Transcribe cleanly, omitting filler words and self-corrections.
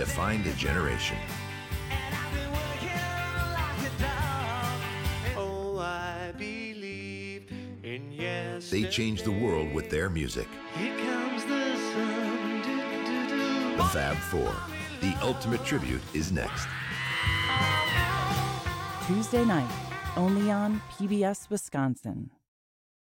defined a generation. Oh, I believe in yesterday. They changed the world with their music. Here comes the sun. Do-do-do. The Fab Four. The ultimate tribute is next. Tuesday night, only on PBS Wisconsin.